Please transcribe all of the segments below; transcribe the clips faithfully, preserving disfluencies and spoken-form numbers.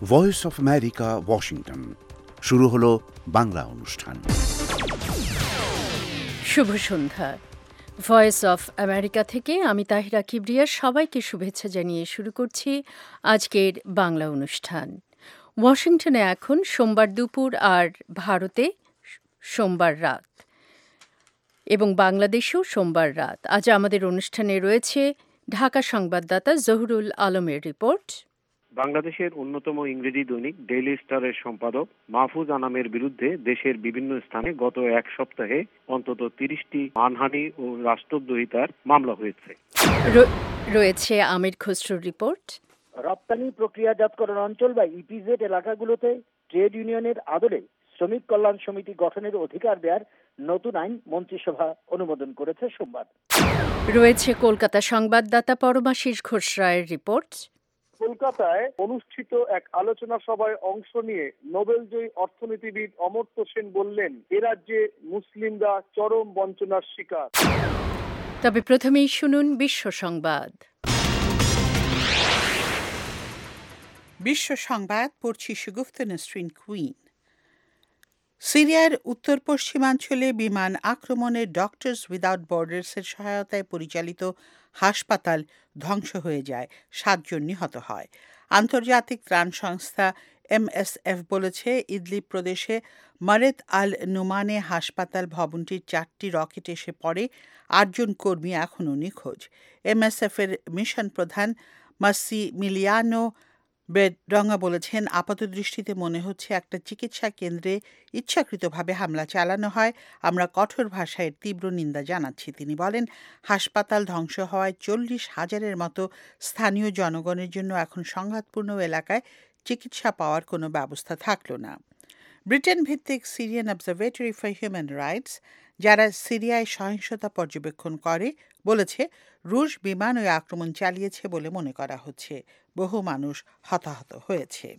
Voice of America, Washington. শুরু হলো বাংলা অনুষ্ঠান। শুভ সন্ধ্যা। ভয়েস অফ আমেরিকা থেকে আমি তাহিরা কিবরিয়া সবাইকে শুভেচ্ছা জানিয়ে শুরু করছি আজকের বাংলা অনুষ্ঠান। ওয়াশিংটনে এখন সোমবার দুপুর আর ভারতে সোমবার রাত এবং বাংলাদেশেও সোমবার রাত। আজ আমাদের অনুষ্ঠানে রয়েছে ঢাকা সংবাদদাতা জহুরুল আলমের রিপোর্ট। বাংলাদেশের অন্যতম ইংরেজি দৈনিক ডেইলি স্টারের সম্পাদক মাহফুজ আনামের বিরুদ্ধে দেশের বিভিন্ন স্থানে গত এক সপ্তাহে অন্তত তিরিশটি মানহানি ও রাষ্ট্রদ্রোহিতার মামলা হয়েছে। রয়েছে আমির খসরুর রিপোর্ট। রপ্তানি প্রক্রিয়াজাতকরণ অঞ্চল বা ইপিজেড এলাকাগুলোতে ট্রেড ইউনিয়নের আদলে শ্রমিক কল্যাণ সমিতি গঠনের অধিকার দেওয়ার নতুন আইন মন্ত্রিসভা অনুমোদন করেছে সোমবার। রয়েছে কলকাতা সংবাদদাতা পরমাশিস ঘোষ রায়ের রিপোর্ট। কলকাতায় অনুষ্ঠিত এক আলোচনা সভায় অংশ নিয়ে নোবেলজয়ী অর্থনীতিবিদ অমর্ত্য সেন বললেন, এ রাজ্যে মুসলিমরা চরম বঞ্চনার শিকার। তবে প্রথমেই শুনুন বিশ্ব সংবাদ। বিশ্ব সংবাদ পড়ছি সুগুফতা নসরিন কুইন। সিরিয়ার উত্তর পশ্চিমাঞ্চলে বিমান আক্রমণে ডক্টরস উইদাউট বর্ডার্সের সহায়তায় পরিচালিত হাসপাতাল ধ্বংস হয়ে যায়, সাতজন নিহত হয়। আন্তর্জাতিক ত্রাণ সংস্থা এমএসএফ বলেছে, ইদলিব প্রদেশে মারেত আল নুমানে হাসপাতাল ভবনটির চারটি রকেট এসে পড়ে, আটজন কর্মী এখনও নিখোঁজ। এমএসএফের মিশন প্রধান মাসিমিলিয়ানো বেডরঙ্গা বলেছেন, আপাতদৃষ্টিতে মনে হচ্ছে একটা চিকিৎসা কেন্দ্রে ইচ্ছাকৃতভাবে হামলা চালানো হয়। আমরা কঠোর ভাষায় তীব্র নিন্দা জানাচ্ছি। তিনি বলেন, হাসপাতাল ধ্বংস হওয়ায় চল্লিশ হাজারের মতো স্থানীয় জনগণের জন্য এখন সংঘাতপূর্ণ এলাকায় চিকিৎসা পাওয়ার কোনো ব্যবস্থা থাকল না। ব্রিটেন ভিত্তিক Syrian observatory for human rights, যারা সিরিয়ায় সহিংসতা পর্যবেক্ষণ করে, বলেছে রুশ বিমান ওই আক্রমণ চালিয়েছে বলে মনে করা হচ্ছে। বহু মানুষ হতাহত হয়েছে।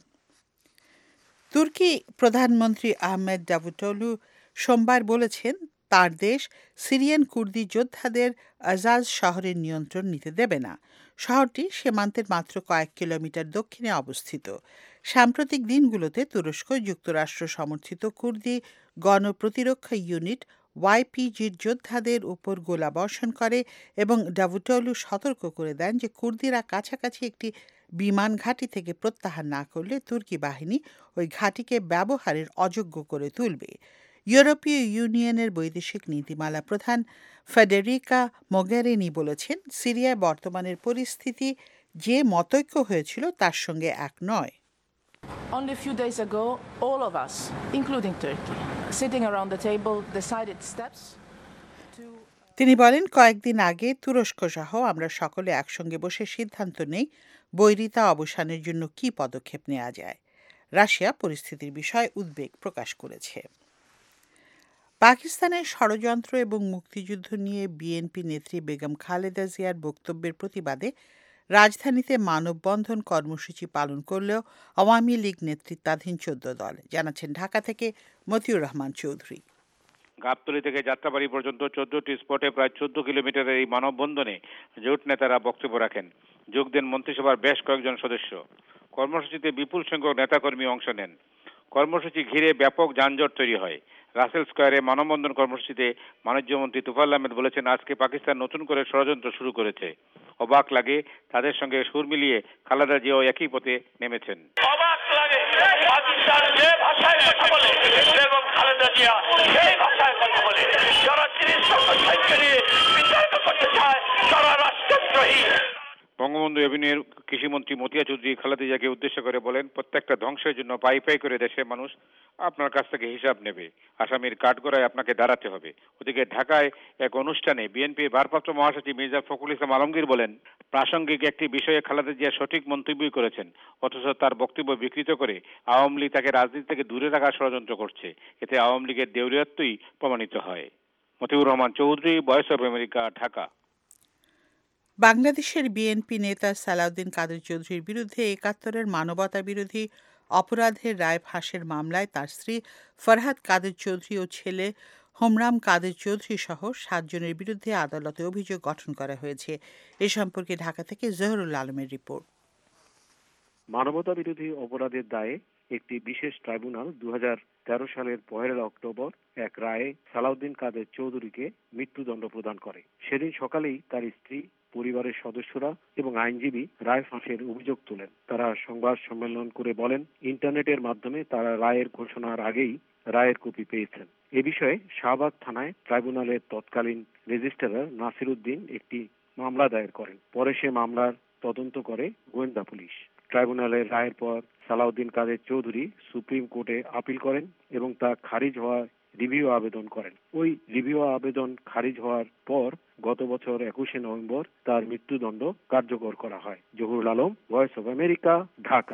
তুর্কি প্রধানমন্ত্রী আহমেদ দাভুটোগলু সোমবার বলেছেন, তার দেশ সিরিয়ান কুর্দি যোদ্ধাদের আজাজ শহরের নিয়ন্ত্রণ নিতে দেবে না। শহরটি সীমান্তের মাত্র কয়েক কিলোমিটার দক্ষিণে অবস্থিত। সাম্প্রতিক দিনগুলোতে তুরস্ক যুক্তরাষ্ট্র সমর্থিত কুর্দি গণপ্রতিরক্ষা ইউনিট ওয়াইপিজির যোদ্ধাদের উপর গোলাবর্ষণ করে এবং দাভুটোগলু সতর্ক করে দেন যে কুর্দিরা কাছাকাছি একটি বিমান ঘাঁটি থেকে প্রত্যাহার না করলে তুর্কি বাহিনী ওই ঘাঁটিকে ব্যবহারের অযোগ্য করে তুলবে। ইউরোপীয় ইউনিয়নের বৈদেশিক নীতিমালা প্রধান ফেডেরিকা মোগেরিনি বলেছেন, সিরিয়ায় বর্তমানের পরিস্থিতি যে মতৈক্য হয়েছিল তার সঙ্গে এক নয়। Only a few days ago, all of us, including Turkey, sitting around the table, decided steps to... তিনি বলেন, কয়েকদিন আগে তুরস্ক সহ আমরা সকলে একসঙ্গে বসে সিদ্ধান্ত নেই বৈরিতা অবসানের জন্য কী পদক্ষেপ নেওয়া যায়। রাশিয়া পরিস্থিতির বিষয়ে উদ্বেগ প্রকাশ করেছে। পাকিস্তানের ষড়যন্ত্র এবং মুক্তিযুদ্ধ নিয়ে বিএনপি নেত্রী বেগম খালেদা জিয়ার বক্তব্যের প্রতিবাদে রাজধানীতে মানববন্ধন কর্মসূচি পালন করলেও আওয়ামী লীগ নেতৃত্বাধীন চোদ্দ দল, জানাচ্ছেন ঢাকা থেকে মতিউর রহমান চৌধুরী। গাবতলী থেকে যাত্রাবাড়ি পর্যন্ত চোদ্দটি স্পটে প্রায় চোদ্দ কিলোমিটারের এই মানববন্ধনে জোট নেতারা বক্তব্য রাখেন। যোগ দেন মন্ত্রিসভার বেশ কয়েকজন সদস্য। কর্মসূচিতে বিপুল সংখ্যক নেতাকর্মী অংশ নেন। কর্মসূচি ঘিরে ব্যাপক যানজট তৈরি হয়। রাসেল স্কয়ারে মানববন্ধন কর্মসূচিতে বাণিজ্যমন্ত্রী তুফাইল আহমেদ বলেছেন, আজকে পাকিস্তান নতুন করে ষড়যন্ত্র শুরু করেছে। অবাক লাগে, তাদের সঙ্গে সুর মিলিয়ে খালেদা জিয়াও একই পথে নেমেছেন। অবাক লাগে, পাকিস্তান যে ভাষায় কথা বলে এবং খালেদা জিয়া সেই ভাষায় কথা বলে। যারা তিরিশ বছর নিয়ে বিতর্ক করতে চায় তারা রাষ্ট্রদ্রোহী। বঙ্গবন্ধু এভিনিউর কৃষিমন্ত্রী মতিয়া চৌধুরী খালেদা জিয়াকে উদ্দেশ্য করে বলেন, প্রত্যেকটা ধ্বংসের জন্য পাই পাই করে দেশের মানুষ আপনার কাছ থেকে হিসাব নেবে। আসামির কাঠগড়ায় আপনাকে দাঁড়াতে হবে। ওদিকে ঢাকায় এক অনুষ্ঠানে বিএনপির ভারপ্রাপ্ত মহাসচিব মির্জা ফখরুল ইসলাম আলমগীর বলেন, প্রাসঙ্গিক একটি বিষয়ে খালেদা জিয়া সঠিক মন্তব্যই করেছেন, অথচ তার বক্তব্য বিকৃত করে আওয়ামী লীগ তাকে রাজনীতি থেকে দূরে রাখার ষড়যন্ত্র করছে। এতে আওয়ামী লীগের দেউলিয়াত্বই প্রমাণিত হয়। Motiur Rahman Chowdhury, voice of America, Dhaka. বাংলাদেশের বিএনপি নেতা সালাউদ্দিন কাদের চৌধুরীর বিরুদ্ধে একাত্তরের মানবতা বিরোধী অপরাধের রায় ফাঁসের মামলায় তার স্ত্রী ফরহাদ কাদের চৌধুরী ও ছেলে হোমরাম কাদের চৌধুরী সহ সাতজনের বিরুদ্ধে আদালতে অভিযোগ গঠন করা হয়েছে। এ সম্পর্কে ঢাকা থেকে জহুরুল আলমের রিপোর্ট। মানবতা বিরোধী অপরাধের দায়ে একটি বিশেষ ট্রাইব্যুনাল দু হাজার তেরো সালের পয়লা অক্টোবর এক রায়ে সালাউদ্দিন কাদের চৌধুরীকে মৃত্যুদণ্ড প্রদান করে। সেদিন সকালেই তার স্ত্রী, পরিবারের সদস্যরা এবং আইনজীবী রায় ফাঁসের অভিযোগ তোলেন। তারা সংবাদ সম্মেলন করে বলেন, ইন্টারনেটের মাধ্যমে তারা রায়ের ঘোষণার আগেই রায়ের কপি পেয়েছেন। এ বিষয়ে শাহবাগ থানায় ট্রাইব্যুনালের তৎকালীন রেজিস্ট্রার নাসির উদ্দিন একটি মামলা দায়ের করেন। পরে সে মামলার তদন্ত করে গোয়েন্দা পুলিশ। ট্রাইব্যুনালের রায়ের পর সালাউদ্দিন কাদের চৌধুরী সুপ্রিম কোর্টে আপিল করেন এবং তা খারিজ হওয়ার রিভিউ আবেদন করেন। ওই রিভিউ আবেদন খারিজ হওয়ার পর গত বছর একুশে নভেম্বর তার মৃত্যুদণ্ড কার্যকর করা হয়। Zahurul Alam, voice of America, Dhaka.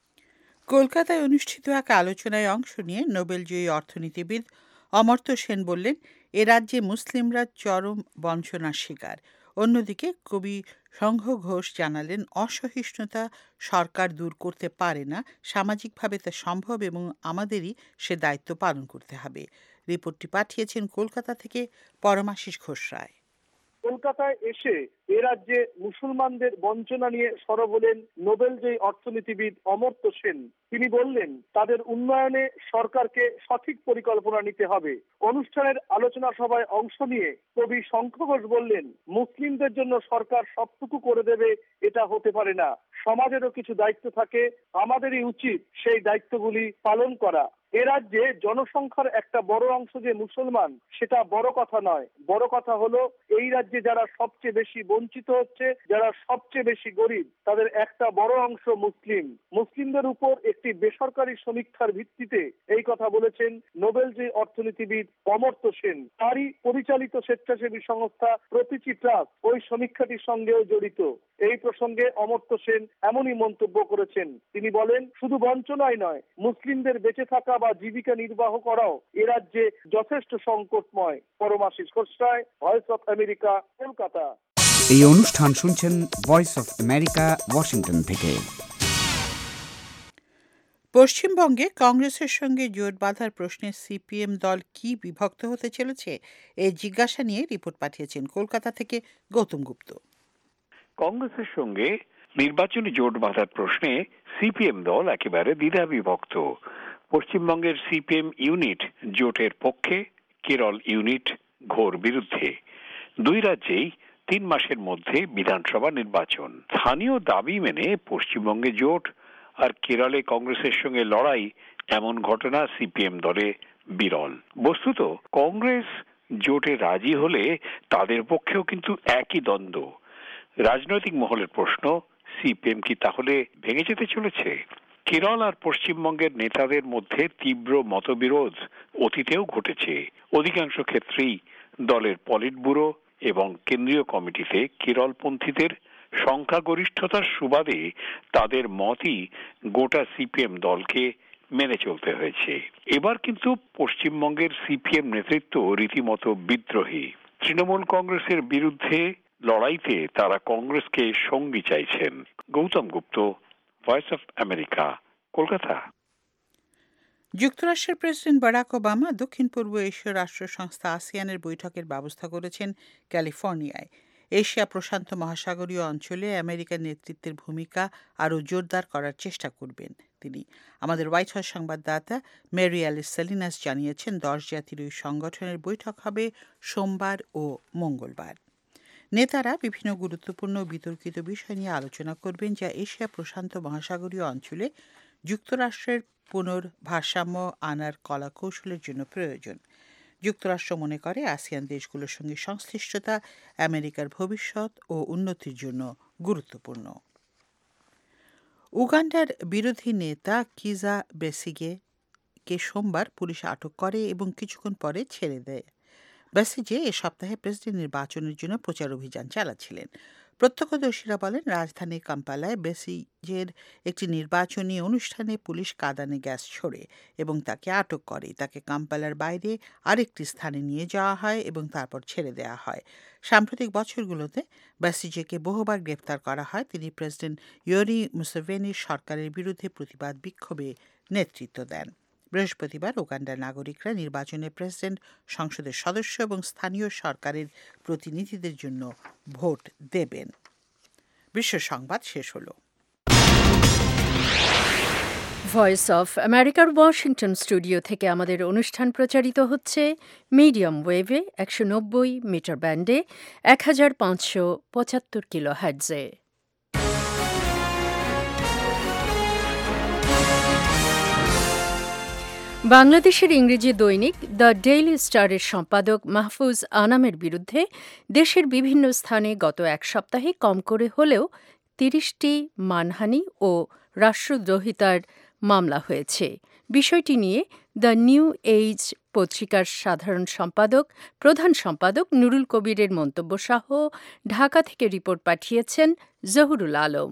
কলকাতায় অনুষ্ঠিত এক আলোচনায় অংশ নিয়ে নোবেলজয়ী অর্থনীতিবিদ অমর্ত্য সেন বললেন, এ রাজ্যে মুসলিমরা চরম বঞ্চনার শিকার। অন্যদিকে কবি সংঘ ঘোষ জানালেন, অসহিষ্ণুতা সরকার দূর করতে পারে না, সামাজিকভাবে তা সম্ভব এবং আমাদেরই সে দায়িত্ব পালন করতে হবে। রিপোর্টটি পাঠিয়েছেন কলকাতা থেকে পরমাশিস ঘোষ রায়। কলকাতায় এসে এ রাজ্যে মুসলমানদের বঞ্চনা নিয়ে সরব হলেন নোবেলজয়ী অর্থনীতিবিদ অমর্ত্য সেন। তিনি বললেন, তাদের উন্নয়নে সরকারকে সঠিক পরিকল্পনা নিতে হবে। অনুষ্ঠানের আলোচনা সভায় অংশ নিয়ে কবি শঙ্খ ঘোষ বললেন, মুসলিমদের জন্য সরকার সবটুকু করে দেবে এটা হতে পারে না। সমাজেরও কিছু দায়িত্ব থাকে, আমাদেরই উচিত সেই দায়িত্বগুলি পালন করা। এ রাজ্যে জনসংখ্যার একটা বড় অংশ যে মুসলমান, সেটা বড় কথা নয়। বড় কথা হলো এই রাজ্যে যারা সবচেয়ে বেশি বঞ্চিত হচ্ছে, যারা সবচেয়ে বেশি গরিব, তাদের একটা বড় অংশ মুসলিম। মুসলিমদের উপর একটি বেসরকারি সমীক্ষার ভিত্তিতে এই কথা বলেছেন নোবেলজয়ী অর্থনীতিবিদ অমর্ত্য সেন। তারই পরিচালিত স্বেচ্ছাসেবী সংস্থা প্রতীচী ট্রাস্ট ওই সমীক্ষাটির সঙ্গেও জড়িত। এই প্রসঙ্গে অমর্ত্য সেন এমনই মন্তব্য করেছেন। তিনি বলেন, শুধু বঞ্চনাই নয়, মুসলিমদের বেঁচে থাকা বা জীবিকা নির্বাহ করাও এ রাজ্যে যথেষ্ট সংকটময়। Paramashis Ghosh Roy, voice of America, Kolkata. এই অনুষ্ঠান শুনছেন ভয়েস অফ আমেরিকা, ওয়াশিংটন থেকে। পশ্চিমবঙ্গে কংগ্রেসের সঙ্গে জোট বাঁধার প্রশ্নে সিপিএম দল কি বিভক্ত হতে চলেছে, এই জিজ্ঞাসা নিয়ে রিপোর্ট পাঠিয়েছেন কলকাতা থেকে গৌতম গুপ্ত। কংগ্রেসের সঙ্গে নির্বাচনী জোট বাঁধার প্রশ্নে সিপিএম দল একেবারে দ্বিধা বিভক্ত। পশ্চিমবঙ্গের সিপিএম ইউনিট জোটের পক্ষে, কেরল ইউনিট ঘোর বিরুদ্ধে। দুই রাজ্যেই তিন মাসের মধ্যে বিধানসভা নির্বাচন। স্থানীয় দাবি মেনে পশ্চিমবঙ্গে জোট আর কেরলে কংগ্রেসের সঙ্গে লড়াই, এমন ঘটনা সিপিএম দলে বিরল। বস্তুত কংগ্রেস জোটে রাজি হলে তাদের পক্ষেও কিন্তু একই দ্বন্দ্ব। রাজনৈতিক মহলের প্রশ্ন, সিপিএম কি তাহলে ভেঙে যেতে চলেছে? কেরল আর পশ্চিমবঙ্গের নেতাদের মধ্যে তীব্র মতবিরোধ অতীতেও ঘটেছে। অধিকাংশ ক্ষেত্রেই দলের পলিট ব্যুরো এবং কেন্দ্রীয় কমিটিতে কেরলপন্থীদের সংখ্যাগরিষ্ঠতার সুবাদে তাদের মতই গোটা সিপিএম দলকে মেনে চলতে হয়েছে। এবার কিন্তু পশ্চিমবঙ্গের সিপিএম নেতৃত্ব রীতিমতো বিদ্রোহী। তৃণমূল কংগ্রেসের বিরুদ্ধে লড়াইতে তারা কংগ্রেসকে সঙ্গী চাইছেন। Gautam Gupta, voice of America, Kolkata. যুক্তরাষ্ট্রের প্রেসিডেন্ট বারাক ওবামা দক্ষিণ পূর্ব এশীয় রাষ্ট্র সংস্থা আসিয়ানের বৈঠকের ব্যবস্থা করেছেন ক্যালিফোর্নিয়ায়। এশিয়া প্রশান্ত মহাসাগরীয় অঞ্চলে আমেরিকার নেতৃত্বের ভূমিকা আরও জোরদার করার চেষ্টা করবেন তিনি। আমাদের হোয়াইট হাউস সংবাদদাতা মেরি অ্যালিস সেলিনাস জানিয়েছেন, দশ জাতির ওই সংগঠনের বৈঠক হবে সোমবার ও মঙ্গলবার। নেতারা বিভিন্ন গুরুত্বপূর্ণ বিতর্কিত বিষয় নিয়ে আলোচনা করবেন, যা এশিয়া প্রশান্ত মহাসাগরীয় অঞ্চলে যুক্তরাষ্ট্রের পুনর্ভারসাম্য আনার কলাকৌশলের জন্য প্রয়োজন। যুক্তরাষ্ট্র মনে করে আসিয়ান দেশগুলোর সঙ্গে সংশ্লিষ্টতা আমেরিকার ভবিষ্যৎ ও উন্নতির জন্য গুরুত্বপূর্ণ। উগান্ডার বিরোধী নেতা কিজা বেসিগে কে সোমবার পুলিশ আটক করে এবং কিছুক্ষণ পরে ছেড়ে দেয়। বেসিজে এ সপ্তাহে প্রেসিডেন্ট নির্বাচনের জন্য প্রচার অভিযান চালাচ্ছিলেন। প্রত্যক্ষদর্শীরা বলেন, রাজধানী কাম্পালায় বেসিজের একটি নির্বাচনী অনুষ্ঠানে পুলিশ কাঁদানে গ্যাস ছোড়ে এবং তাকে আটক করে। তাকে কাম্পালার বাইরে আরেকটি স্থানে নিয়ে যাওয়া হয় এবং তারপর ছেড়ে দেওয়া হয়। সাম্প্রতিক বছরগুলোতে বেসিজেকে বহুবার গ্রেপ্তার করা হয়। তিনি প্রেসিডেন্ট ইয়োরি মুসেভেনির সরকারের বিরুদ্ধে প্রতিবাদ বিক্ষোভে নেতৃত্ব দেন। বৃহস্পতিবার উগান্ডার নাগরিকরা নির্বাচনে প্রেসিডেন্ট, সংসদের সদস্য এবং স্থানীয় সরকারের প্রতিনিধিদের জন্য ভোট দেবেন। বিশ্ব সংবাদ শেষ হলো। ভয়েস অফ আমেরিকার ওয়াশিংটন স্টুডিও থেকে আমাদের অনুষ্ঠান প্রচারিত হচ্ছে মিডিয়াম ওয়েভে একশো নব্বই মিটার ব্যান্ডে এক হাজার পাঁচশো পঁচাত্তর কিলো হার্টজে। বাংলাদেশের ইংরেজি দৈনিক দ্য ডেইলি স্টারের সম্পাদক মাহফুজ আনামের বিরুদ্ধে দেশের বিভিন্ন স্থানে গত এক সপ্তাহে কম করে হলেও তিরিশটি মানহানি ও রাষ্ট্রদ্রোহিতার মামলা হয়েছে। বিষয়টি নিয়ে দ্য নিউ এইজ পত্রিকার সাধারণ সম্পাদক প্রধান সম্পাদক নুরুল কবিরের মন্তব্য সহ ঢাকা থেকে রিপোর্ট পাঠিয়েছেন জহুরুল আলম।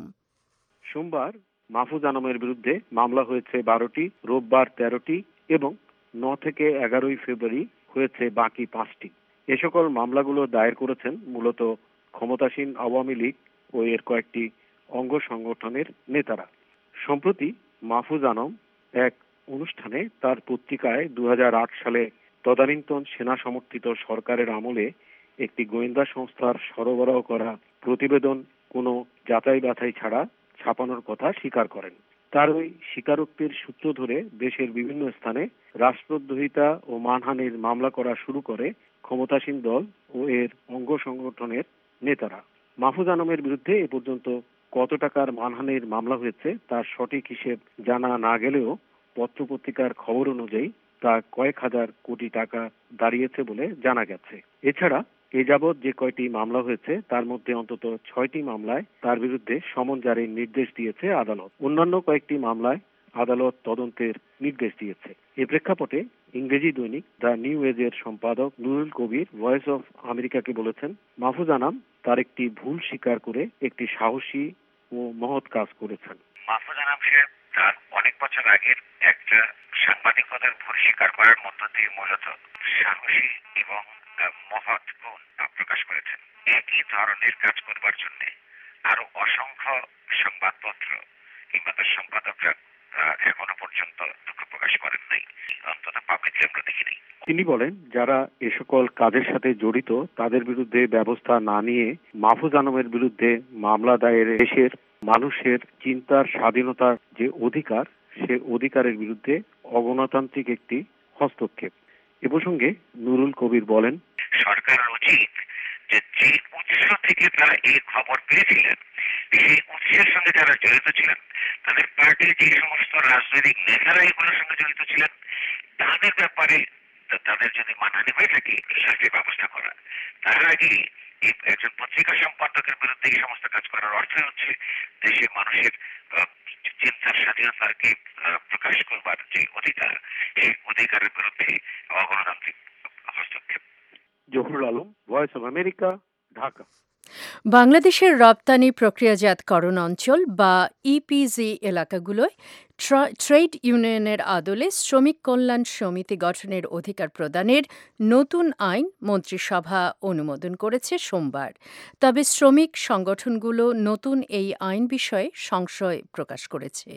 সোমবার মাহফুজ আনামের বিরুদ্ধে মামলা হয়েছে বারোটি, রোববার তেরোটি এবং ন থেকে এগারোই ফেব্রুয়ারি হয়েছে বাকি পাঁচটি। এ সকল মামলাগুলো দায়ের করেছেন মূলত ক্ষমতাসীন আওয়ামী লীগ ও এর কয়েকটি অঙ্গ সংগঠনের নেতারা। সম্প্রতি মাহফুজ আনাম এক অনুষ্ঠানে তার পত্রিকায় দু হাজার আট সালে তদানীন্তন সেনা সমর্থিত সরকারের আমলে একটি গোয়েন্দা সংস্থার সরবরাহ করা প্রতিবেদন কোনো যাচাই বাছাই ছাড়া ছাপানোর কথা স্বীকার করেন। তার ওই স্বীকারোক্তির সূত্র ধরে দেশের বিভিন্ন স্থানে রাষ্ট্রদ্রোহিতা ও মানহানির মামলা করা শুরু করে ক্ষমতাসীন দল ও এর অঙ্গ সংগঠনের নেতারা। মাহফুজ আনামের বিরুদ্ধে এ পর্যন্ত কত টাকার মানহানির মামলা হয়েছে তার সঠিক হিসেব জানা না গেলেও পত্রপত্রিকার খবর অনুযায়ী তা কয়েক হাজার কোটি টাকা দাঁড়িয়েছে বলে জানা গেছে। এছাড়া এ যাবৎ যে কয়টি মামলা হয়েছে তার মধ্যে অন্তত ছয়টি মামলায় তার বিরুদ্ধে সমন জারির নির্দেশ দিয়েছে আদালত। অন্যান্য কয়েকটি মামলায় আদালত তদন্তের নির্দেশ দিয়েছে। এ প্রেক্ষাপটে ইংরেজি দৈনিক দ্য নিউ এজের সম্পাদক নুরুল কবির ভয়েস অফ আমেরিকাকে বলেছেন, মাহফুজ আনাম তার একটি ভুল স্বীকার করে একটি সাহসী ও মহৎ কাজ করেছেন। মাহফুজ আনাম সাহেব তার অনেক বছর আগের একটা সাংবাদিকতার ভুল স্বীকার করার মধ্য দিয়ে মূলত সাহসী এবং মহৎ গুণ প্রকাশ করেছেন। একই ধরনের কাজ করবার জন্য আরো অসংখ্য সংবাদপত্র কিংবা তার সম্পাদকরা এখনো পর্যন্ত দুঃখ প্রকাশ করেন নাই, অন্তত পাবলিকলি আমরা দেখিনি। তিনি বলেন, যারা এ সকল কাজের সাথে জড়িত তাদের বিরুদ্ধে ব্যবস্থা না নিয়ে মাহফুজ আনামের বিরুদ্ধে মামলা দায়ের দেশের মানুষের চিন্তার স্বাধীনতার যে অধিকার, সে অধিকারের বিরুদ্ধে অগণতান্ত্রিক একটি হস্তক্ষেপ। এ প্রসঙ্গে নুরুল কবির বলেন, সরকারের উচিত যে যে উৎস থেকে তারা এই খবর পেয়েছিলেন সেই উৎসের সঙ্গে যারা জড়িত ছিলেন, তাদের পার্টির যে সমস্ত রাজনৈতিক নেতারা এগুলোর সঙ্গে জড়িত ছিলেন, তাদের ব্যাপারে তাদের যদি মানহানি হয়ে থাকে শাস্তির ব্যবস্থা করা। তার আগে একজন পত্রিকা সম্পাদকের বিরুদ্ধে এই সমস্ত কাজ করার অর্থ হচ্ছে দেশের মানুষের চিন্তার স্বাধীনতাকে প্রকাশ করবার যে অধিকার, সেই অধিকারের বিরুদ্ধে অগণতান্ত্রিক হস্তক্ষেপ। Zahurul Alam, voice of America, Dhaka. বাংলাদেশের রপ্তানি প্রক্রিয়াজাতকরণ অঞ্চল বা ইপিজি এলাকাগুলোয় ট্রেড ইউনিয়নের আদলে শ্রমিক কল্যাণ সমিতি গঠনের অধিকার প্রদানের নতুন আইন মন্ত্রিসভা অনুমোদন করেছে সোমবার। তবে শ্রমিক সংগঠনগুলো নতুন এই আইন বিষয়ে সংশয় প্রকাশ করেছে।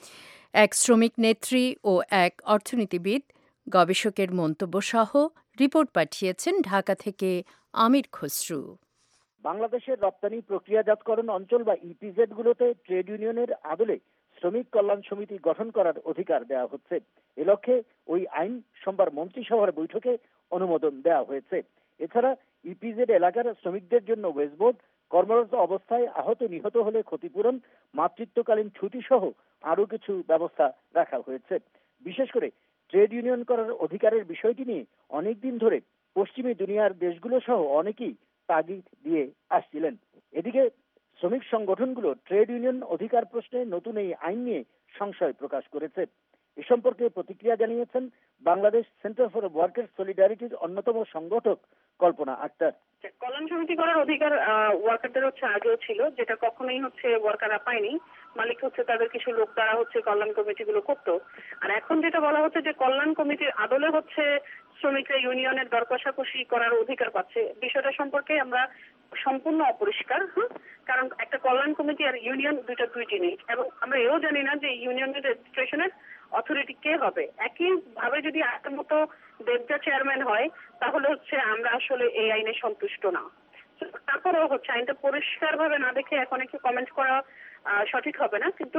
এক শ্রমিক নেত্রী ও এক অর্থনীতিবিদ গবেষকের মন্তব্য সহ রিপোর্ট পাঠিয়েছেন ঢাকা থেকে আমির খসরু। বাংলাদেশের রপ্তানি প্রক্রিয়াজাতকরণ অঞ্চল বা ইপিজেড গুলোতে ট্রেড ইউনিয়নের আদলে শ্রমিক কল্যাণ সমিতি গঠন করার অধিকার দেওয়া হচ্ছে। এ লক্ষ্যে ওই আইন সোমবার মন্ত্রিসভার বৈঠকে অনুমোদন দেওয়া হয়েছে। এছাড়া ইপিজেড এলাকার শ্রমিকদের জন্য ওয়েজ বোর্ড, কর্মরত অবস্থায় আহত নিহত হলে ক্ষতিপূরণ, মাতৃত্বকালীন ছুটি সহ আরো কিছু ব্যবস্থা রাখা হয়েছে। বিশেষ করে ট্রেড ইউনিয়ন করার অধিকারের বিষয়টি নিয়ে অনেকদিন ধরে পশ্চিমী দুনিয়ার দেশগুলো সহ অনেকেই তাগিদ দিয়ে আসছিলেন। এদিকে শ্রমিক সংগঠনগুলো ট্রেড ইউনিয়ন অধিকার প্রশ্নে নতুন এই আইন নিয়ে সংশয় প্রকাশ করেছে। এ সম্পর্কে প্রতিক্রিয়া জানিয়েছেন বাংলাদেশ সেন্টার ফর ওয়ার্কার্স সলিডারিটির অন্যতম সংগঠক কল্পনা আক্তার। কল্যাণ সমিতি করার অধিকার ওয়ার্কারদের হচ্ছে আগেও ছিল, যেটা কখনোই হচ্ছে ওয়ার্কাররা পায়নি। মালিক হচ্ছে তাদের কিছু লোক, তারা হচ্ছে কল্যাণ কমিটিগুলো করতো। আর এখন যেটা বলা হচ্ছে যে কল্যাণ কমিটির আদলে হচ্ছে শ্রমিকরা ইউনিয়নের দর কষাকষি করার অধিকার পাচ্ছে, বিষয়টা সম্পর্কে আমরা সম্পূর্ণ অপরিষ্কার। হ্যাঁ, কারণ একটা কল্যাণ কমিটি আর ইউনিয়ন দুইটা দুইটি নেই, এবং আমরা এও জানি না যে ইউনিয়নের রেজিস্ট্রেশনের অথরিটি কে হবে। একই ভাবে যদি আগের মতো দেবজা চেয়ারম্যান হয় তাহলে হচ্ছে আমরা আসলে এই আইনে সন্তুষ্ট না। তারপরেও হচ্ছে আইনটা পরিষ্কার ভাবে না দেখে এখন একটু কমেন্ট করা সঠিক হবে না, কিন্তু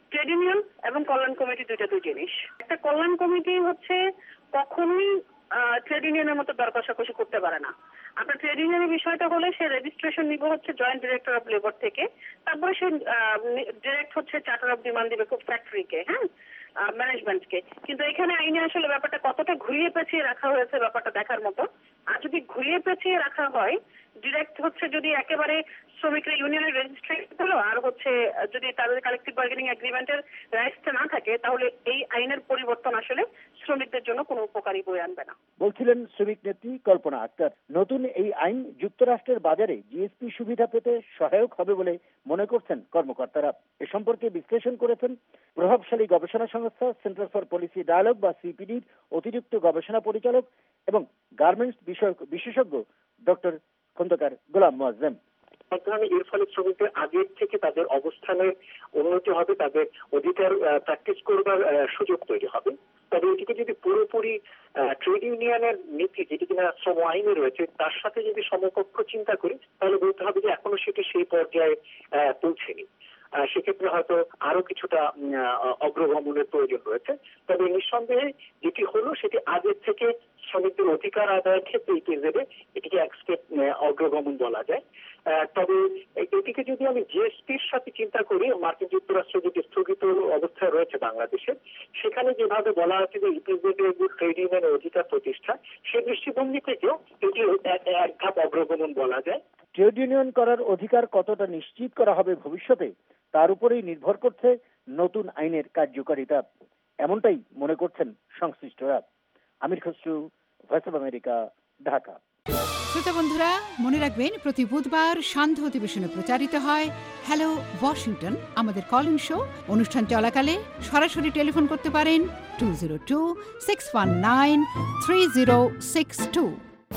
ট্রেড ইউনিয়ন এবং কল্যাণ কমিটি দুইটা দুই জিনিস। একটা কল্যাণ কমিটি হচ্ছে কখনোই ট্রেড ইউনিয়নের মতো দর কষাকষি করতে পারে না। আপনার ট্রেড ইউনিয়নের বিষয়টা হলে সে রেজিস্ট্রেশন নিবে হচ্ছে জয়েন্ট ডিরেক্টর অফ লেবার থেকে, তারপরে সে ডিরেক্ট হচ্ছে চার্টার অফ ডিমান্ড দিবে খুব ফ্যাক্টরিকে, হ্যাঁ ম্যানেজমেন্টকে। কিন্তু এখানে আইনে আসলে ব্যাপারটা কতটা ঘুরিয়ে পেঁচিয়ে রাখা হয়েছে ব্যাপারটা দেখার মতো। আর যদি ঘুরিয়ে পেঁচিয়ে রাখা হয়, ডিরেক্ট হচ্ছে যদি একেবারে শ্রমিকরা ইউনিয়নের রেজিস্ট্রেশন হলো আর হচ্ছে যদি তাদের কালেকটিভ বার্গেনিং এগ্রিমেন্টের রাইটসটা না থাকে, তাহলে এই আইনের পরিবর্তন আসলে শ্রমিকদের জন্য কোনো উপকারী বয়ে আনবে না, বলছিলেন শ্রমিক নেত্রী কল্পনা আক্তার। নতুন এই আইন যুক্তরাষ্ট্রের বাজারে জিএসপি সুবিধা পেতে সহায়ক হবে বলে মনে করছেন কর্মকর্তারা। এ সম্পর্কে বিশ্লেষণ করেছেন প্রভাবশালী গবেষণা সংস্থা সেন্টার ফর পলিসি ডায়ালগ বা সিপিডির অতিরিক্ত গবেষণা পরিচালক এবং গার্মেন্টস বিষয়ক বিশেষজ্ঞ ডক্টর খন্দকার গোলাম মোয়াজ্জেম। এর ফলে শ্রমিকদের আগের থেকে তাদের অবস্থানের উন্নতি হবে, তাদের অধিকার প্র্যাকটিস করবার সুযোগ তৈরি হবে। তবে এটিকে যদি পুরোপুরি ট্রেড ইউনিয়নের নীতি যেটি কিনা শ্রম আইনে রয়েছে তার সাথে যদি সমকক্ষ চিন্তা করি, তাহলে বলতে হবে যে এখনো সেটি সেই পর্যায়ে পৌঁছেনি। সেক্ষেত্রে হয়তো আরো কিছুটা অগ্রগমনের প্রয়োজন রয়েছে। তবে নিঃসন্দেহে যেটি হলো সেটি আগের থেকে শ্রমিকদের অধিকার আদায়ের ক্ষেত্রে ইপিজেডে এটিকে এক স্টেপ অগ্রগমন বলা যায়। তবে এটিকে যদি আমি জিএসপির সাথে চিন্তা করি, মার্কিন যুক্তরাষ্ট্র যেটি স্থগিত অবস্থায় রয়েছে বাংলাদেশে, সেখানে যেভাবে বলা আছে যে ইপিজেডের ট্রেড ইউনিয়নের অধিকার প্রতিষ্ঠা, সেই দৃষ্টিভঙ্গি থেকেও এটি এক ধাপ অগ্রগমন বলা যায়। ট্রেড ইউনিয়ন করার অধিকার কতটা নিশ্চিত করা হবে ভবিষ্যতে, তার উপরেই নির্ভর করছে নতুন আইনের কার্যকারিতা, এমনটাই মনে করছেন সংশ্লিষ্টরা। Amir Khasru, voice of America, Dhaka. শ্রোতা বন্ধুরা, মনে রাখবেন প্রতি বুধবার সান্ধ্য অধিবেশনে প্রচারিত হয় হ্যালো ওয়াশিংটন, আমাদের কল ইন শো। অনুষ্ঠান চলাকালে সরাসরি টেলিফোন করতে পারেন two zero two six one nine three zero six two.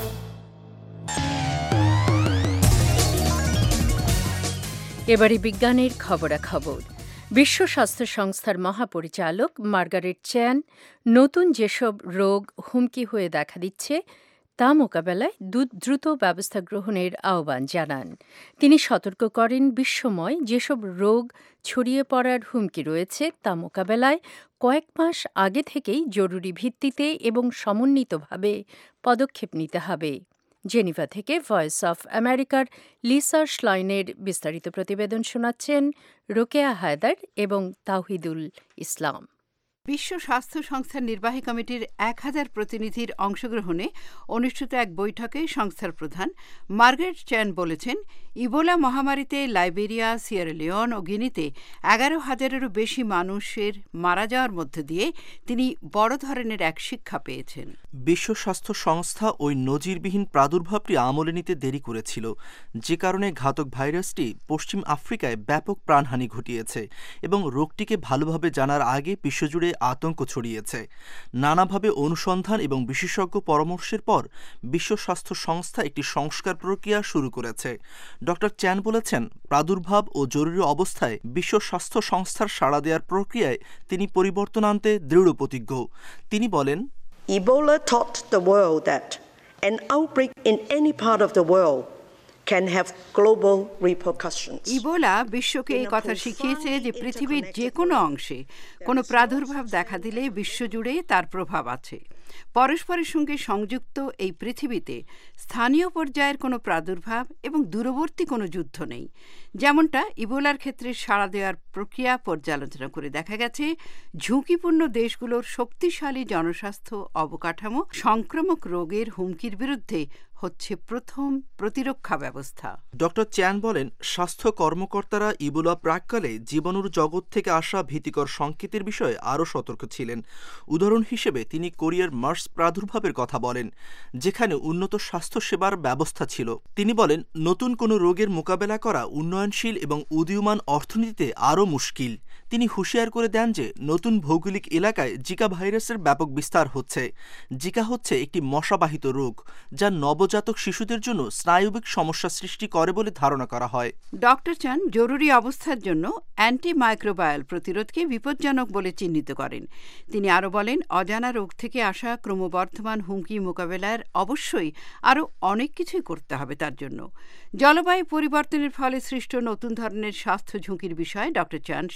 এবারে বিজ্ঞানের খবরাখবর। বিশ্ব স্বাস্থ্য সংস্থার মহাপরিচালক মার্গারেট চ্যান নতুন যেসব রোগ হুমকি হয়ে দেখা দিচ্ছে তা মোকাবেলায় দ্রুত ব্যবস্থা গ্রহণের আহ্বান জানান। তিনি সতর্ক করেন, বিশ্বময় যেসব রোগ ছড়িয়ে পড়ার হুমকি রয়েছে তা মোকাবেলায় কয়েক মাস আগে থেকেই জরুরি ভিত্তিতে এবং সমন্বিতভাবে পদক্ষেপ নিতে হবে। জেনিভা থেকে ভয়েস অফ আমেরিকার লিসা শ্লাইনের বিস্তারিত প্রতিবেদন শোনাচ্ছেন রোকেয়া হায়দার এবং তাওহিদুল ইসলাম। বিশ্ব স্বাস্থ্য সংস্থার নির্বাহী কমিটির এক হাজার প্রতিনিধির অংশগ্রহণে অনুষ্ঠিত এক বৈঠকে সংস্থার প্রধান মার্গারেট চ্যান বলেছেন, ইবোলা মহামারীতে লাইবেরিয়া, সিয়েরা লিওন ও গিনিতে এগারো হাজারেরও বেশি মানুষের মারা যাওয়ার মধ্য দিয়ে তিনি বড় ধরনের এক শিক্ষা পেয়েছেন। বিশ্ব স্বাস্থ্য সংস্থা ওই নজিরবিহীন প্রাদুর্ভাবটি আমলে নিতে দেরি করেছিল, যে কারণে ঘাতক ভাইরাসটি পশ্চিম আফ্রিকায় ব্যাপক প্রাণহানি ঘটিয়েছে এবং রোগটিকে ভালোভাবে জানার আগে বিশ্বজুড়ে আতঙ্ক ছড়িয়েছে। নানাভাবে অনুসন্ধান এবং বিশেষজ্ঞ পরামর্শের পর বিশ্ব স্বাস্থ্য সংস্থা একটি সংস্কার প্রক্রিয়া শুরু করেছে। ডক্টর চ্যান বলেছেন, প্রাদুর্ভাব ও জরুরি অবস্থায় বিশ্ব স্বাস্থ্য সংস্থার সাড়া দেওয়ার প্রক্রিয়ায় তিনি পরিবর্তন আনতে দৃঢ় প্রতিজ্ঞ। তিনি বলেন, Ebola taught the world that an outbreak in any part of the world can have global repercussions. Ebola বিশ্বকে এই কথা শিখিয়েছে যে পৃথিবীর যে কোনো অংশে কোনো প্রাদুর্ভাব দেখা দিলে বিশ্বজুড়ে তার প্রভাব আছে। পরস্পরের সঙ্গে সংযুক্ত এই পৃথিবীতে স্থানীয় পর্যায়ের কোনো প্রাদুর্ভাব এবং দূরবর্তী কোনো যুদ্ধ নেই। যেমনটা ইবোলার ক্ষেত্রে সাড়া দেওয়ার প্রক্রিয়া পর্যালোচনা করে দেখা গেছে, ঝুঁকিপূর্ণ দেশগুলোর শক্তিশালী জনস্বাস্থ্য অবকাঠামো সংক্রামক রোগের হুমকির বিরুদ্ধে হচ্ছে প্রথম প্রতিরক্ষা ব্যবস্থা। ডক্টর চ্যান বলেন, স্বাস্থ্য কর্মকর্তারা ইবোলা প্রাক্কালে জীবাণুর জগৎ থেকে আসা ভীতিকর সংকেতের বিষয়ে আরও সতর্ক ছিলেন। উদাহরণ হিসেবে তিনি কোরিয়ার মার্স প্রাদুর্ভাবের কথা বলেন, যেখানে উন্নত স্বাস্থ্যসেবার ব্যবস্থা ছিল। তিনি বলেন, নতুন কোনো রোগের মোকাবেলা করা উন্নয়নশীল এবং উদীয়মান অর্থনীতিতে আরও মুশকিল। তিনি হুঁশিয়ার করে দেন যে নতুন ভৌগোলিক এলাকায় জিকা ভাইরাসের ব্যাপক বিস্তার হচ্ছে। জিকা হচ্ছে একটি মশাবাহিত রোগ যা নবজাতক শিশুদের জন্য স্নায়বিক সমস্যা সৃষ্টি করে বলে ধারণা করা হয়। ডক্টর চান জরুরি অবস্থার জন্য অ্যান্টিমাইক্রোবায়াল প্রতিরোধকে বিপজ্জনক বলে চিহ্নিত করেন। তিনি আরও বলেন, অজানা রোগ থেকে আসা ক্রমবর্ধমান হুমকি মোকাবেলার অবশ্যই আরও অনেক কিছুই করতে হবে। তার জন্য জলবায়ু পরিবর্তনের ফলে সৃষ্ট নতুন ধরনের স্বাস্থ্য ঝুঁকির বিষয়ে ডক্টর চান সাবধান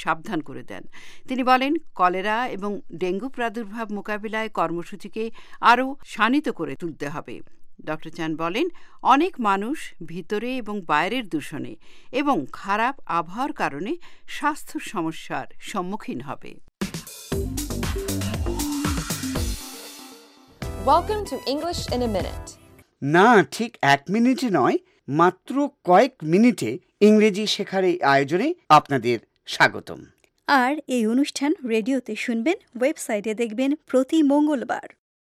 করে দেন। তিনি বলেন, কলেরা এবং ডেঙ্গু প্রাদুর্ভাব মোকাবিলায় কর্মসূচিকে আরও শানিত করে তুলতে হবে। ডক্টর চান বলেন, অনেক মানুষ ভিতরে এবং বাইরের দূষণে এবং খারাপ আবহাওয়ার কারণে স্বাস্থ্য সমস্যার সম্মুখীন হবে। Welcome to English in a minute. না, ঠিক এক মিনিটে নয়, মাত্র কয়েক মিনিটে ইংরেজি শেখার এই আয়োজনে আপনাদের স্বাগতম। আর এই অনুষ্ঠান রেডিওতে শুনবেন, ওয়েবসাইটে দেখবেন প্রতি মঙ্গলবার।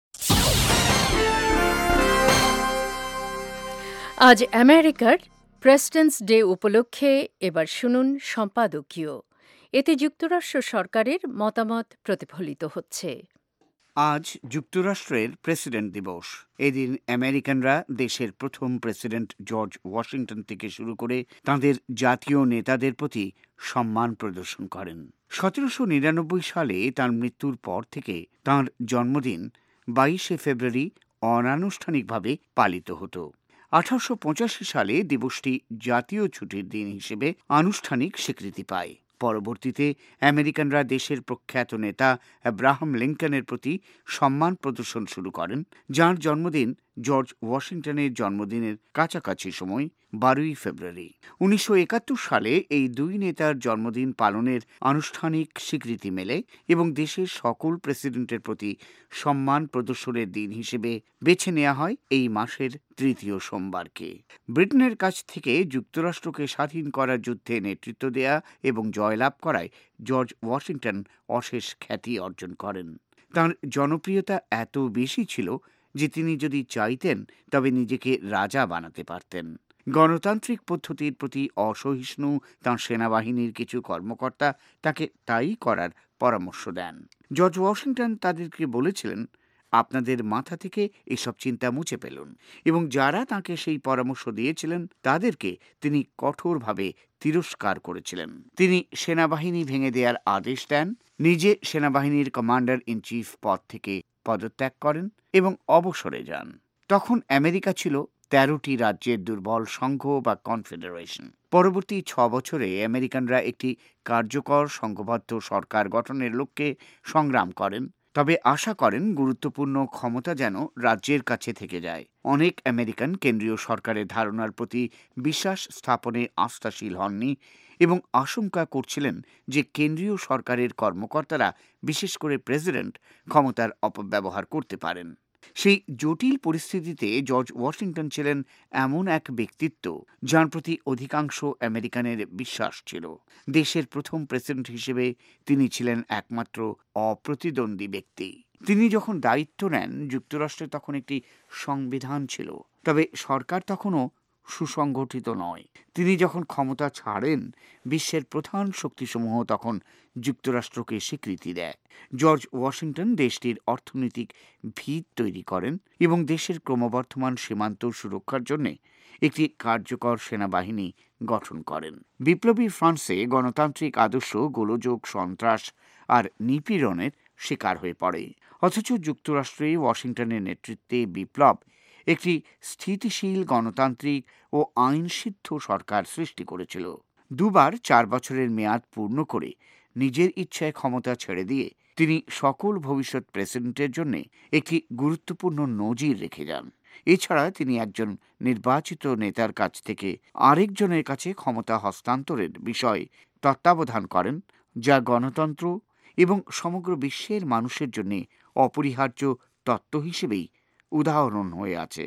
আজ আমেরিকার প্রেসিডেন্টস ডে উপলক্ষে এবার শুনুন সম্পাদকীয়। এতে যুক্তরাষ্ট্র সরকারের মতামত প্রতিফলিত হচ্ছে। আজ যুক্তরাষ্ট্রের প্রেসিডেন্ট দিবস। এদিন আমেরিকানরা দেশের প্রথম প্রেসিডেন্ট জর্জ ওয়াশিংটন থেকে শুরু করে তাঁদের জাতীয় নেতাদের প্রতি সম্মান প্রদর্শন করেন। সতেরোশো নিরানব্বই সালে তাঁর মৃত্যুর পর থেকে তাঁর জন্মদিন বাইশে ফেব্রুয়ারি অনানুষ্ঠানিকভাবে পালিত হতো। আঠারোশো পঁচাশি সালে দিবসটি জাতীয় ছুটির দিন হিসেবে আনুষ্ঠানিক স্বীকৃতি পায়। পরবর্তীতে আমেরিকানরা দেশের প্রখ্যাত নেতা আব্রাহাম লিঙ্কনের প্রতি সম্মান প্রদর্শন শুরু করেন, যার জন্মদিন জর্জ ওয়াশিংটনের জন্মদিনের কাছাকাছি সময় বারোই ফেব্রুয়ারি। উনিশশো একাত্তর সালে এই দুই নেতার জন্মদিন পালনের আনুষ্ঠানিক স্বীকৃতি মেলে এবং দেশের সকল প্রেসিডেন্টের প্রতি সম্মান প্রদর্শনের দিন হিসেবে বেছে নেওয়া হয় এই মাসের তৃতীয় সোমবারকে। ব্রিটেনের কাছ থেকে যুক্তরাষ্ট্রকে স্বাধীন করার যুদ্ধে নেতৃত্ব দেয়া এবং জয়লাভ করায় জর্জ ওয়াশিংটন অশেষ খ্যাতি অর্জন করেন। তাঁর জনপ্রিয়তা এত বেশি ছিল যে তিনি যদি চাইতেন তবে নিজেকে রাজা বানাতে পারতেন। গণতান্ত্রিক পদ্ধতির প্রতি অসহিষ্ণু তাঁর সেনাবাহিনীর কিছু কর্মকর্তা তাকে তাই করার পরামর্শ দেন। জর্জ ওয়াশিংটন তাদেরকে বলেছিলেন, আপনাদের মাথা থেকে এসব চিন্তা মুছে ফেলুন, এবং যারা তাঁকে সেই পরামর্শ দিয়েছিলেন তাদেরকে তিনি কঠোরভাবে তিরস্কার করেছিলেন। তিনি সেনাবাহিনী ভেঙে দেওয়ার আদেশ দেন, নিজে সেনাবাহিনীর কমান্ডার ইন চিফ পদ থেকে পদত্যাগ করেন এবং অবসরে যান। তখন আমেরিকা ছিল তেরোটি রাজ্যের দুর্বল সংঘ বা কনফেডারেশন। পরবর্তী ছ বছরে আমেরিকানরা একটি কার্যকর সংঘবদ্ধ সরকার গঠনের লক্ষ্যে সংগ্রাম করেন, তবে আশা করেন গুরুত্বপূর্ণ ক্ষমতা যেন রাজ্যের কাছে থেকে যায়। অনেক আমেরিকান কেন্দ্রীয় সরকারের ধারণার প্রতি বিশ্বাস স্থাপনে আস্থাশীল হননি এবং আশঙ্কা করছিলেন যে কেন্দ্রীয় সরকারের কর্মকর্তারা, বিশেষ করে প্রেসিডেন্ট, ক্ষমতার অপব্যবহার করতে পারেন। সেই জটিল পরিস্থিতিতে জর্জ ওয়াশিংটন ছিলেন এমন এক ব্যক্তিত্ব যার প্রতি অধিকাংশ আমেরিকানের বিশ্বাস ছিল। দেশের প্রথম প্রেসিডেন্ট হিসেবে তিনি ছিলেন একমাত্র অপ্রতিদ্বন্দ্বী ব্যক্তি। তিনি যখন দায়িত্ব নেন, যুক্তরাষ্ট্রে তখন একটি সংবিধান ছিল, তবে সরকার তখনও সুসংগঠিত নয়। তিনি যখন ক্ষমতা ছাড়েন, বিশ্বের প্রধান শক্তিসমূহ তখন যুক্তরাষ্ট্রকে স্বীকৃতি দেয়। জর্জ ওয়াশিংটন দেশটির অর্থনৈতিক ভিত তৈরি করেন এবং দেশের ক্রমবর্ধমান সীমান্ত সুরক্ষার জন্য একটি কার্যকর সেনাবাহিনী গঠন করেন। বিপ্লবী ফ্রান্সে গণতান্ত্রিক আদর্শ গোলযোগ, সন্ত্রাস আর নিপীড়নের শিকার হয়ে পড়ে, অথচ যুক্তরাষ্ট্রে ওয়াশিংটনের নেতৃত্বে বিপ্লব একটি স্থিতিশীল গণতান্ত্রিক ও আইনসিদ্ধ সরকার সৃষ্টি করেছিল। দুবার চার বছরের মেয়াদ পূর্ণ করে নিজের ইচ্ছায় ক্ষমতা ছেড়ে দিয়ে তিনি সকল ভবিষ্যৎ প্রেসিডেন্টের জন্য একটি গুরুত্বপূর্ণ নজির রেখে যান। এছাড়া তিনি একজন নির্বাচিত নেতার কাছ থেকে আরেকজনের কাছে ক্ষমতা হস্তান্তরের বিষয় তত্ত্বাবধান করেন, যা গণতন্ত্র এবং সমগ্র বিশ্বের মানুষের জন্য অপরিহার্য তত্ত্ব হিসেবেই উদাহরণ হয়ে আছে।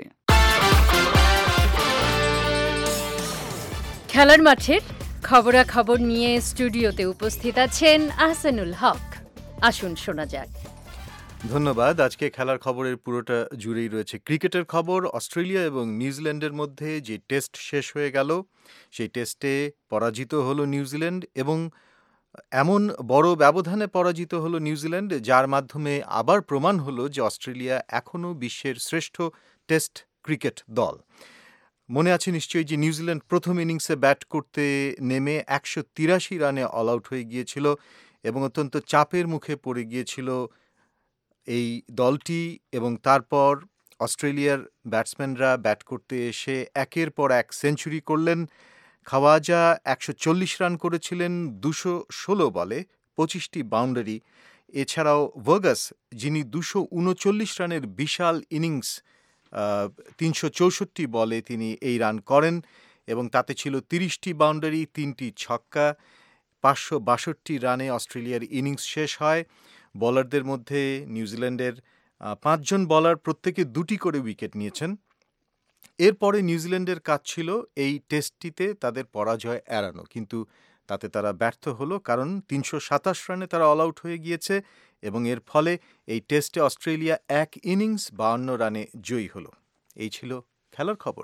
খেলার মাঠের খবরাখবর নিয়ে স্টুডিওতে উপস্থিত আছেন আহসানুল হক। আসুন শোনা যাক। ধন্যবাদ। আজকে খেলার খবরের পুরোটা জুড়েই রয়েছে ক্রিকেটের খবর। অস্ট্রেলিয়া এবং নিউজিল্যান্ডের মধ্যে যে টেস্ট শেষ হয়ে গেল, সেই টেস্টে পরাজিত হলো নিউজিল্যান্ড এবং এমন বড় ব্যবধানে পরাজিত হলো নিউজিল্যান্ড, যার মাধ্যমে আবার প্রমাণ হলো যে অস্ট্রেলিয়া এখনও বিশ্বের শ্রেষ্ঠ টেস্ট ক্রিকেট দল। মনে আছে নিশ্চয়ই যে নিউজিল্যান্ড প্রথম ইনিংসে ব্যাট করতে নেমে একশো তিরাশি রানে অল আউট হয়ে গিয়েছিল এবং অত্যন্ত চাপের মুখে পড়ে গিয়েছিল এই দলটি, এবং তারপর অস্ট্রেলিয়ার ব্যাটসম্যানরা ব্যাট করতে এসে একের পর এক সেঞ্চুরি করলেন খাওয়াজা একশো চল্লিশ রান করেছিলেন দুশো ষোলো বলে, পঁচিশটি বাউন্ডারি। এছাড়াও ভার্গাস, যিনি দুশো উনচল্লিশ রানের বিশাল ইনিংস, তিনশো চৌষট্টি বলে তিনি এই রান করেন এবং তাতে ছিল তিরিশটি বাউন্ডারি, তিনটি ছক্কা। পাঁচশো বাষট্টি রানে অস্ট্রেলিয়ার ইনিংস শেষ হয়। বোলারদের মধ্যে নিউজিল্যান্ডের পাঁচজন বোলার প্রত্যেকে দুটি করে উইকেট নিয়েছেন। এরপরে নিউজিল্যান্ডের কাজ ছিল এই টেস্টটিতে তাদের পরাজয় এড়ানো, কিন্তু তাতে তারা ব্যর্থ হলো, কারণ তিনশো সাতাশ রানে তারা অল আউট হয়ে গিয়েছে এবং এর ফলে এই টেস্টে অস্ট্রেলিয়া এক ইনিংস বাউন্ন রানে জয়ী হলো। এই ছিল খেলার খবর।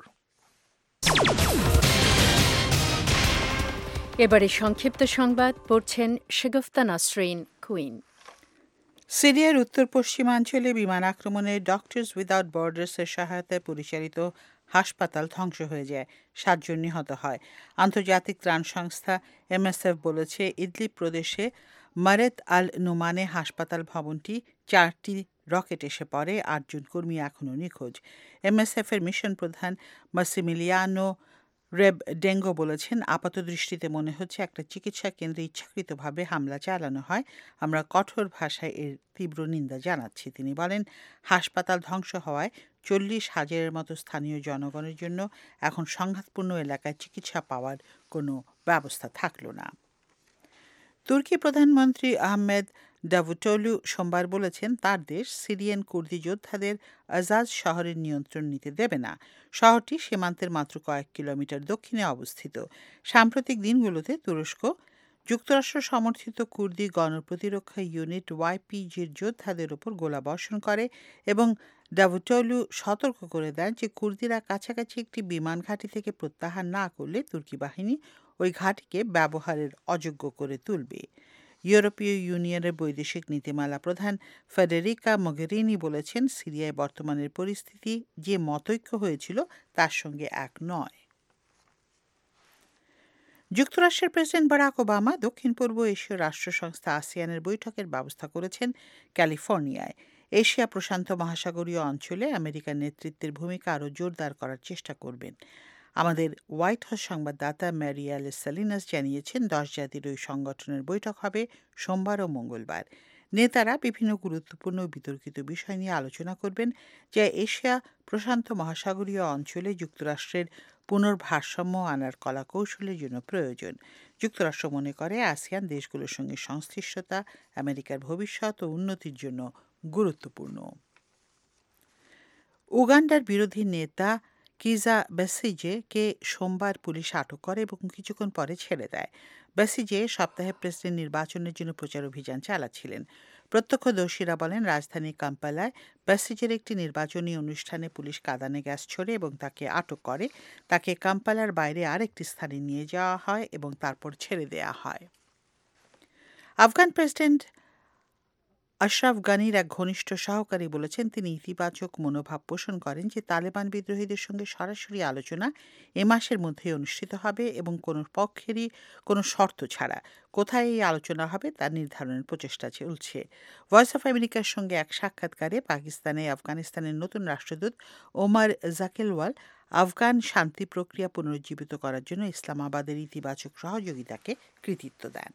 এবারে সংক্ষিপ্ত সংবাদ পড়ছেন শাগুফতা নাসরিন কুইন। সিরিয়ার উত্তর পশ্চিমাঞ্চলে বিমান আক্রমণে ডক্টরস উইদাউট বর্ডার্সের সহায়তায় পরিচালিত হাসপাতাল ধ্বংস হয়ে যায়, সাতজন নিহত হয়। আন্তর্জাতিক ত্রাণ সংস্থা এমএসএফ বলেছে ইদলিব প্রদেশে মারেত আল নুমানে হাসপাতাল ভবনটি চারটি রকেট এসে পড়ে, আটজন কর্মী এখনও নিখোঁজ। এমএসএফের মিশন প্রধান মাসিমিলিয়ানো রেব ডেঙ্গো বলেছেন, আপাতদৃষ্টিতে মনে হচ্ছে একটা চিকিৎসা কেন্দ্রে ইচ্ছাকৃতভাবে হামলা চালানো হয়। আমরা কঠোর ভাষায় এর তীব্র নিন্দা জানাচ্ছি। তিনি বলেন, হাসপাতাল ধ্বংস হওয়ায় চল্লিশ হাজারের মতো স্থানীয় জনগণের জন্য এখন সংঘাতপূর্ণ এলাকায় চিকিৎসা পাওয়ার কোনো ব্যবস্থা থাকল না। তুর্কি প্রধানমন্ত্রী আহমেদ দাভুটোগলু সোমবার বলেছেন, তার দেশ সিরিয়ান কুর্দি যোদ্ধাদের আজাজ শহরের নিয়ন্ত্রণ নিতে দেবে না। শহরটি সীমান্তের মাত্র কয়েক কিলোমিটার দক্ষিণে অবস্থিত। সাম্প্রতিক দিনগুলোতে তুরস্ক যুক্তরাষ্ট্র সমর্থিত কুর্দি গণপ্রতিরক্ষা ইউনিট ওয়াইপিজির যোদ্ধাদের ওপর গোলাবর্ষণ করে এবং দাভুটোগলু সতর্ক করে দেন যে কুর্দিরা কাছাকাছি একটি বিমান ঘাঁটি থেকে প্রত্যাহার না করলে তুর্কি বাহিনী ওই ঘাঁটিকে ব্যবহারের অযোগ্য করে তুলবে। ইউরোপীয় ইউনিয়নের বৈদেশিক নীতিমালা প্রধান ফেডেরিকা মোগেরিনি বলেছেন, সিরিয়ায় বর্তমানের পরিস্থিতি যে মতৈক্য হয়েছিল তার সঙ্গে এক নয়। যুক্তরাষ্ট্রের প্রেসিডেন্ট বারাক ওবামা দক্ষিণ পূর্ব এশীয় রাষ্ট্র সংস্থা আসিয়ানের বৈঠকের ব্যবস্থা করেছেন ক্যালিফোর্নিয়ায়। এশিয়া প্রশান্ত মহাসাগরীয় অঞ্চলে আমেরিকার নেতৃত্বের ভূমিকা আরও জোরদার করার চেষ্টা করবেন। আমাদের হোয়াইট হাউস সংবাদদাতা ম্যারিয়াল সালিনাস জানিয়েছেন, দশ জাতির ওই সংগঠনের বৈঠক হবে সোমবার ও মঙ্গলবার। নেতারা বিভিন্ন গুরুত্বপূর্ণ বিতর্কিত বিষয় নিয়ে আলোচনা করবেন, যা এশিয়া প্রশান্ত মহাসাগরীয় অঞ্চলে যুক্তরাষ্ট্রের পুনর্ভারসাম্য আনার কলাকৌশলের জন্য প্রয়োজন। যুক্তরাষ্ট্র মনে করে আসিয়ান দেশগুলোর সঙ্গে সংশ্লিষ্টতা আমেরিকার ভবিষ্যৎ ও উন্নতির জন্য গুরুত্বপূর্ণ। উগান্ডার বিরোধী নেতা কিজা বেসিজেকে সোমবার পুলিশ আটক করে এবং কিছুক্ষণ পরে ছেড়ে দেয়। বেসিজে সপ্তাহে প্রেসিডেন্ট নির্বাচনের জন্য প্রচার অভিযান চালাচ্ছিলেন। প্রত্যক্ষদর্শীরা বলেন, রাজধানী কাম্পালায় বেসিজের একটি নির্বাচনী অনুষ্ঠানে পুলিশ কাঁদানে গ্যাস ছোড়ে এবং তাকে আটক করে। তাকে কাম্পালার বাইরে আরেকটি স্থানে নিয়ে যাওয়া হয় এবং তারপর ছেড়ে দেওয়া হয়। আফগান প্রেসিডেন্ট আশরাফ গানির এক ঘনিষ্ঠ সহকারী বলেছেন, তিনি ইতিবাচক মনোভাব পোষণ করেন যে তালেবান বিদ্রোহীদের সঙ্গে সরাসরি আলোচনা এ মাসের মধ্যেই অনুষ্ঠিত হবে এবং কোনো পক্ষেরই কোনো শর্ত ছাড়া। কোথায় এই আলোচনা হবে তা নির্ধারণের প্রচেষ্টা চলছে। ভয়েস অফ আমেরিকার সঙ্গে এক সাক্ষাৎকারে পাকিস্তানে আফগানিস্তানের নতুন রাষ্ট্রদূত ওমর জাকেলওয়াল আফগান শান্তি প্রক্রিয়া পুনরুজ্জীবিত করার জন্য ইসলামাবাদের ইতিবাচক সহযোগিতাকে কৃতিত্ব দেন।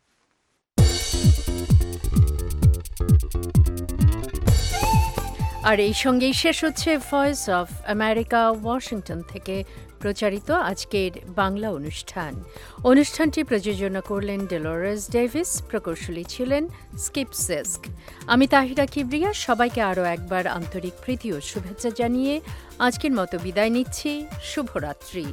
আর এই সঙ্গেই শেষ হচ্ছে ভয়েস অফ আমেরিকা ওয়াশিংটন থেকে প্রচারিত আজকের বাংলা অনুষ্ঠান। অনুষ্ঠানটি প্রযোজনা করলেন ডেলোরেস ডেভিস, প্রকৌশলী ছিলেন স্কিপ সেস্ক। আমি তাহিরা কিবরিয়া সবাইকে আরও একবার আন্তরিক প্রীতি ও শুভেচ্ছা জানিয়ে আজকের মতো বিদায় নিচ্ছি। শুভরাত্রি।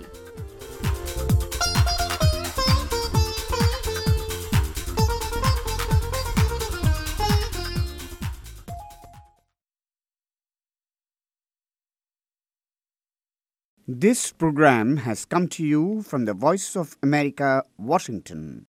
This program has come to you from the Voice of America, Washington.